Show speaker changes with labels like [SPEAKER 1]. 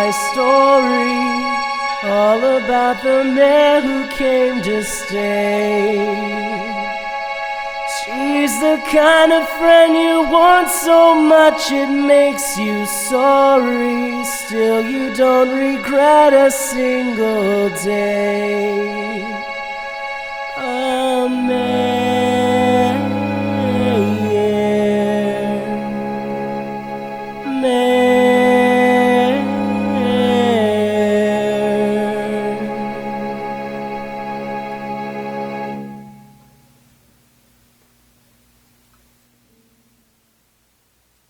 [SPEAKER 1] my story, all about the man who came to stay. She's the kind of friend you want so much it makes you sorry. Still you don't regret a single day. A man.